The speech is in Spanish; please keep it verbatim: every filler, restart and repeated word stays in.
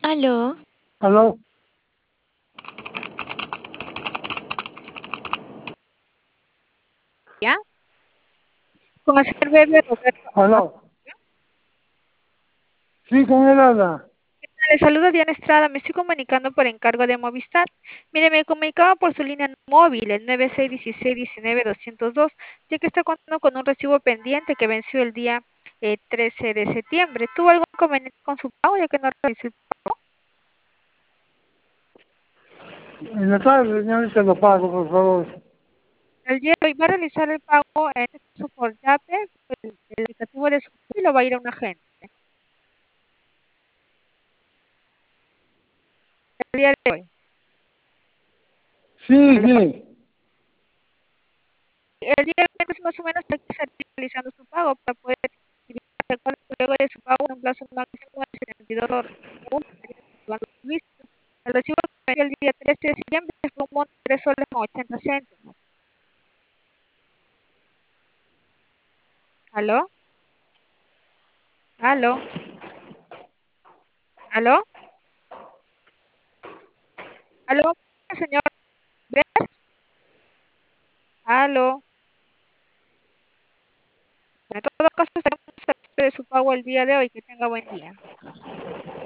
Aló, Aló, ¿ya? Con el señor Bebe Roberto. aló. Sí, con él habla. Le saludo Diana Estrada, me estoy comunicando por encargo de Movistar. Mire, me comunicaba por su línea móvil, el nueve seis uno seis uno nueve dos cero dos, ya que está contando con un recibo pendiente que venció el día eh, trece de septiembre. ¿Tuvo algún inconveniente con su pago, ya que no realizó el pago? En la tarde, señorita, lo pago, por favor. El día de hoy va a realizar el pago, en este caso por Yape, el, el aplicativo de su y lo va a ir a un agente. El día de hoy. Sí, ¿Aló? sí. El día de hoy más o menos hay que estar realizando su pago para poder recuerda que luego de su pago en un plazo máximo de setenta y dos horas. Aún estaría activando su servicio. El recibo que venció el día trece de septiembre fue un monto de tres soles con ochenta céntimos. ¿Aló? ¿Aló? ¿Aló? ¿Aló? Señor, ¿ves? ¿Aló? En todo caso, estaremos pendientes de su pago el día de hoy. Que tenga buen día.